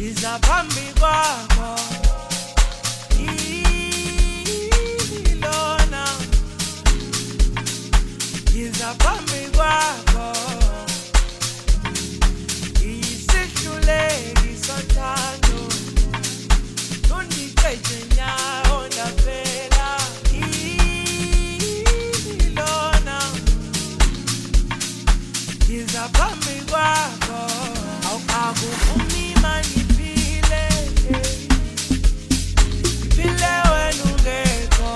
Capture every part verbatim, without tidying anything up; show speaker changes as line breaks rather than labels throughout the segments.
ngizaphambi kwakho ilona ngizaphambi kwakho isihluleki sothando undiqede nyawo ndaphela ilona ngizaphambi kwakho akuvumi maniphile iphile wena ungekho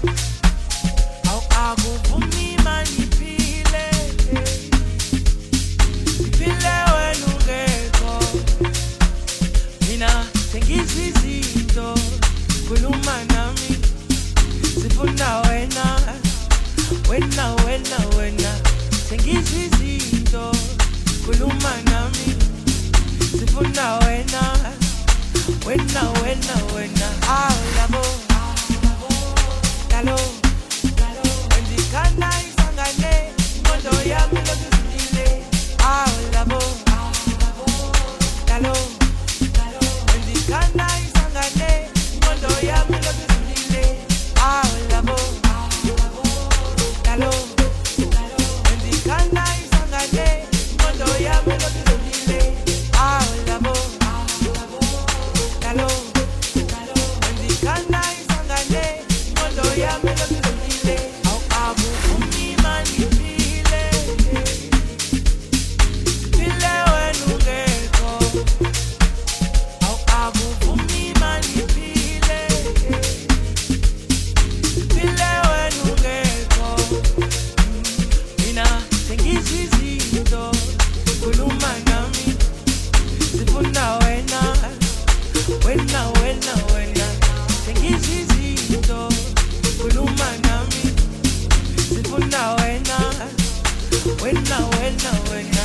akuvumi maniphile iphile wena ungekho mina sengizwa izinto khuluma nami sifuna wena wena wena wena sengizwa izinto khuluma nami sifuna wena wena wena wena awu labo lalo wendikana isangane imondo yami lokuzindile awu labo lalo wendikana isangane imondo yami lokuzindile awu labo lalo wendikana isangane imondo yami lokuzindile awu labo lalo wendikana isangane imondo yami lokuzindile akuvumi maniphile phile wena ungekho akuvumi maniphile phile wena ungekho mina sengizwa izinto khuluma nami sifuna wena wena wena wena sengizwa izinto khuluma nami sifuna wena wena wena wena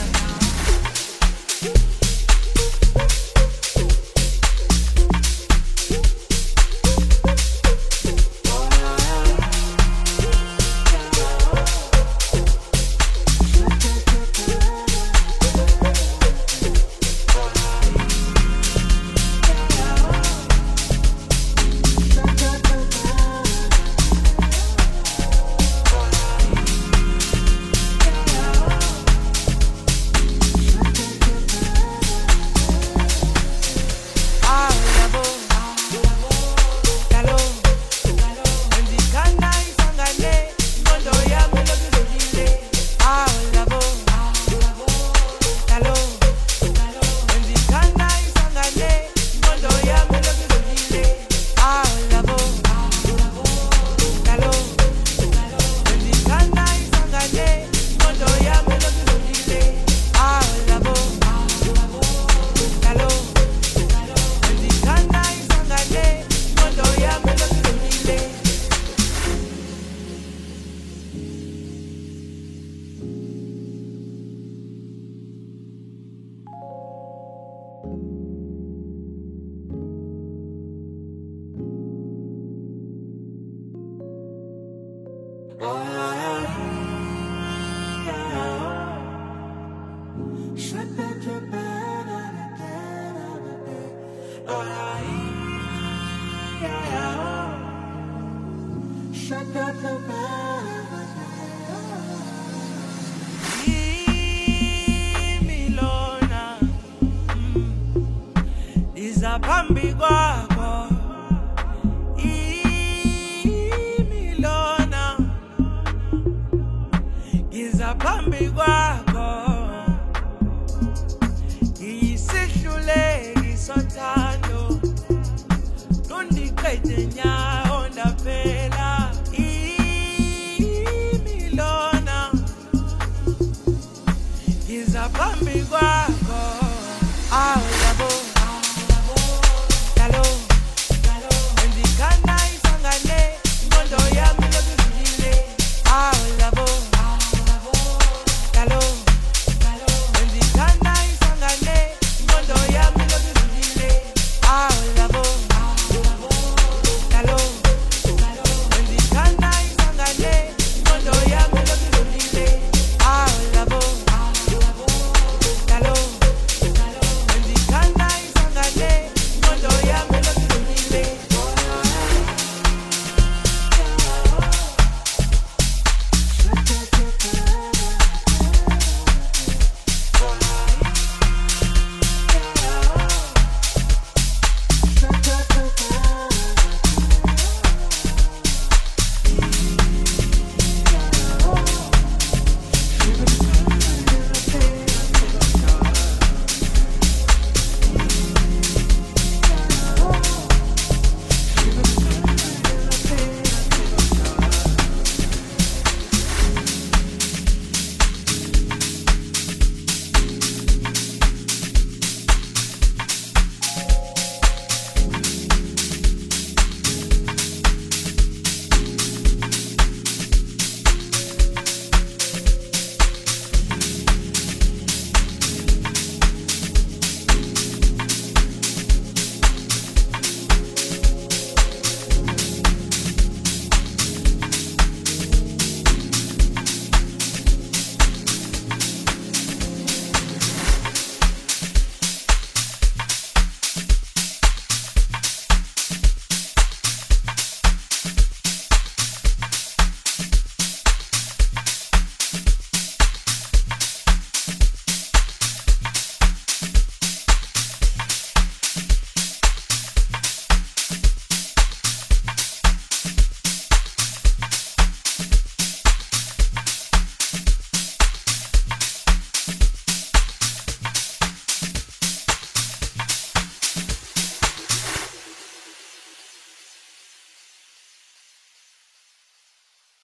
imilona ngizaphambi kwakho imilona ngizaphambi kwakho isihluleki sothando undiqede nyawo ndaphela imilona ngizaphambi kwakho